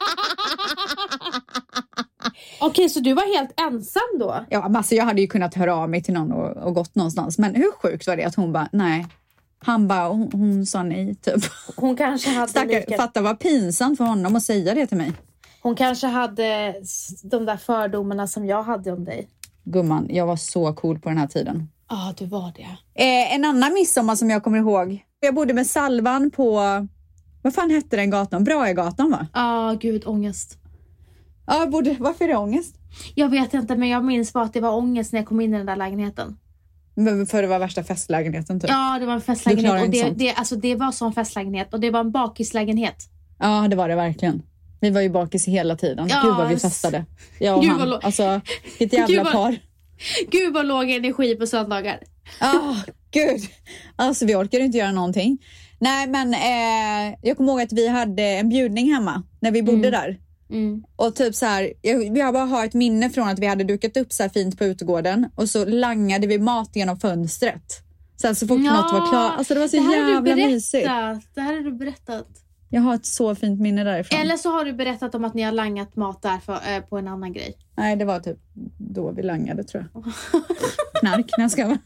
Okej, så du var helt ensam då? Ja, men alltså jag hade ju kunnat höra av mig till någon och, och gått någonstans. Men hur sjukt var det att hon bara, nej. Han bara, hon, hon sa nej typ. Hon kanske hade Stackar, lika... fatta vad pinsamt för honom att säga det till mig. Hon kanske hade de där fördomarna som jag hade om dig. Gumman, jag var så cool på den här tiden. Ja, ah, du var det. Eh, en annan midsommar som jag kommer ihåg. Jag bodde med Salvan på, vad fan hette den gatan? Braegatan va? Ja, ah, gud, ångest. Ja, jag bodde, varför är det ångest? Jag vet inte, men jag minns bara att det var ångest när jag kom in i den där lägenheten. Men för det var värsta festlägenheten typ. Ja, det var en festlägenhet. Och det, det, alltså, det var sån festlägenhet. Och det var en bakislägenhet. Ja, det var det verkligen. Vi var ju bakis hela tiden. Ja, Gud vad vi festade. Jag och Gud, han. vad... Alltså, ett jävla Gud, vad... par. Gud vad låg energi på söndagar. Ja, oh, gud. Alltså vi orkade inte göra någonting. Nej, men eh, jag kommer ihåg att vi hade en bjudning hemma när vi bodde mm. där. Mm. Och typ så här, jag, jag bara har ett minne från att vi hade dukat upp så här fint på utegården och så langade vi mat genom fönstret. Sen så fort ja, något var klart. Alltså det var så det jävla mysigt. Det här har du berättat. Jag har ett så fint minne därifrån. Eller så har du berättat om att ni har langat mat där för, äh, på en annan grej. Nej, det var typ då vi langade tror jag. Knark, när jag ska vara.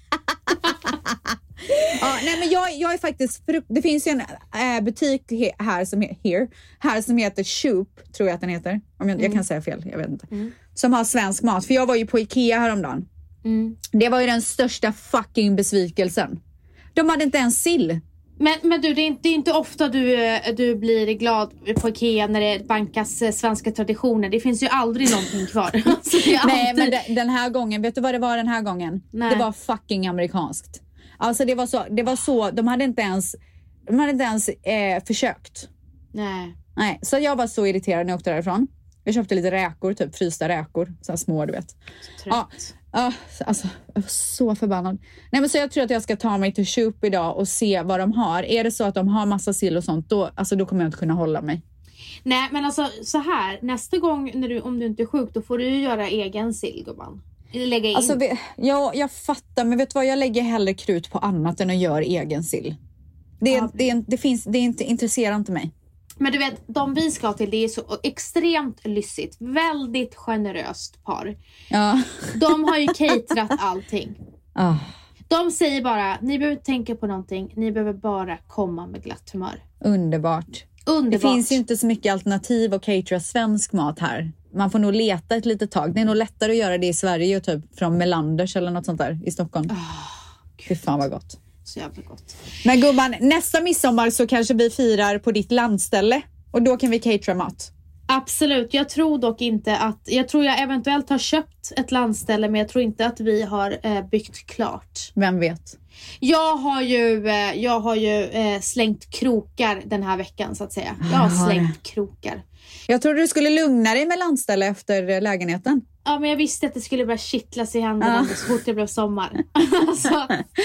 Ja, nej men jag, jag är faktiskt, det finns ju en äh, butik här som, here, här som heter Shoop, tror jag att den heter. Om jag, mm. jag kan säga fel, jag vet inte. Mm. Som har svensk mat, för jag var ju på Ikea häromdagen. Mm. Det var ju den största fucking besvikelsen. De hade inte ens sill. Men, men du, det är, inte, det är inte ofta du, du blir glad på Ikea när det bankas svenska traditioner. Det finns ju aldrig någonting kvar. Alltså, nej, alltid... men de, den här gången, vet du vad det var den här gången? Nej. Det var fucking amerikanskt. Alltså det var så, det var så, de hade inte ens, de hade inte ens eh, försökt. Nej. Nej, så jag var så irriterad när jag åkte därifrån. Jag köpte lite räkor, typ frysta räkor, så här små du vet. Ja, ja, alltså jag var så förbannad. Nej men så jag tror att jag ska ta mig till Shoop idag och se vad de har. Är det så att de har massa sill och sånt, då, alltså, då kommer jag inte kunna hålla mig. Nej men alltså så här, nästa gång när du, om du inte är sjuk, då får du ju göra egen sill, gumman. Lägga in. Alltså, ja, jag fattar, men vet du vad, jag lägger hellre krut på annat än att göra egen sill. Det, ja. det, det, finns, det är inte, intresserar inte mig. Men du vet, de vi ska till, det är så extremt lyssigt. Väldigt generöst par. Ja. De har ju caterat allting. Oh. De säger bara, ni behöver tänka på någonting. Ni behöver bara komma med glatt humör. Underbart. Underbart. Det finns ju inte så mycket alternativ att catera svensk mat här. Man får nog leta ett litet tag. Det är nog lättare att göra det i Sverige, typ från Melanders eller något sånt där i Stockholm. Oh, Fy fan vad gott. Så jävla gott. Men gumman, nästa midsommar så kanske vi firar på ditt landställe. Och då kan vi catera mat. Absolut, jag tror dock inte att... Jag tror jag eventuellt har köpt ett landställe, men jag tror inte att vi har eh, byggt klart. Vem vet? Jag har ju, eh, jag har ju eh, slängt krokar den här veckan så att säga. Jag har slängt krokar. Jag trodde du skulle lugna dig med landställe efter lägenheten. Ja, men jag visste att det skulle börja kittlas i händerna ja. så fort det blev sommar. så,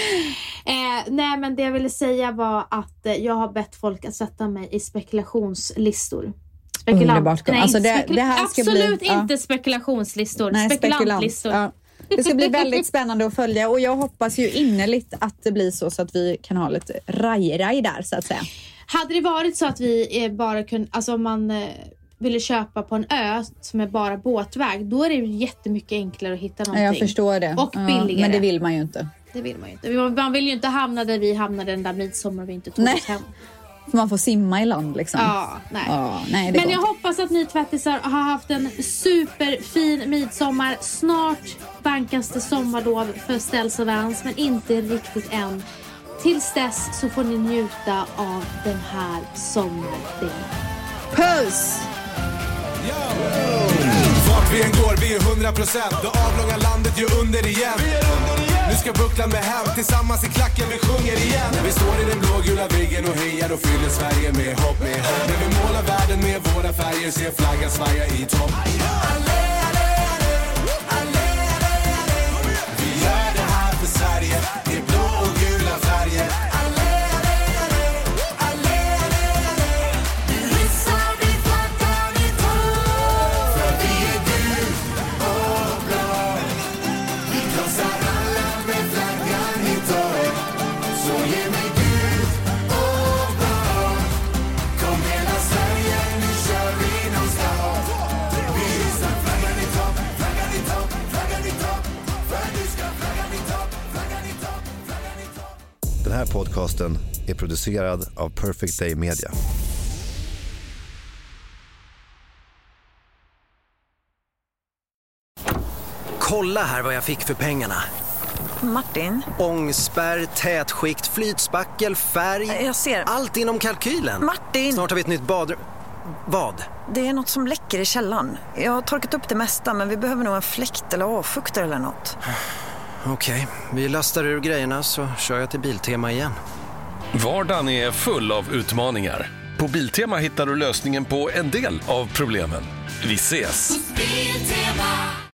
eh, nej, men det jag ville säga var att eh, jag har bett folk att sätta mig i spekulationslistor. Spekulant. Underbart. Nej, Alltså det, spekul- det här ska absolut bli, inte ja. spekulationslistor. Nej, Spekulantlistor. spekulant. Ja. Det ska bli väldigt spännande att följa och jag hoppas ju innerligt att det blir så så att vi kan ha lite raj-raj där så att säga. Hade det varit så att vi bara kunde, alltså om man eh, ville köpa på en ö som är bara båtväg, då är det ju jättemycket enklare att hitta någonting. Jag förstår det. Och billigare. Ja, men det vill man ju inte. Det vill man ju inte. Man vill ju inte hamna där vi hamnade den där midsommar vi inte tog Nej. oss hem. För man får simma i land liksom. Ja, nej. Ja, nej det Men går jag inte. hoppas att ni tvättisar har haft en superfin midsommar. Snart bankas det sommarlov för Ställs och Vans, men inte riktigt än. Tills dess så får ni njuta av den här sommardelen. Puss! Vart vi än går, vi är hundra procent. Det avlånga landet gör under igen. Nu ska bucklan med hem, tillsammans i klacken vi sjunger igen. Vi står i den blågula viggen och hejar och fyller Sverige med hopp, med hopp. När vi målar världen med våra färger, ser flaggan svaja i topp. Vi gör det här för Sverige, i blå och gula färger. Den här podcasten är producerad av Perfect Day Media. Kolla här vad jag fick för pengarna. Martin? Ångspärr, tätskikt, flytspackel, färg. Jag ser. Allt inom kalkylen. Martin! Snart har vi ett nytt badrum. Vad? Det är något som läcker i källaren. Jag har torkat upp det mesta, men vi behöver nog en fläkt eller avfuktare eller något. Okej, okay. Vi lastar ur grejerna så kör jag till Biltema igen. Vardagen är full av utmaningar. På Biltema hittar du lösningen på en del av problemen. Vi ses!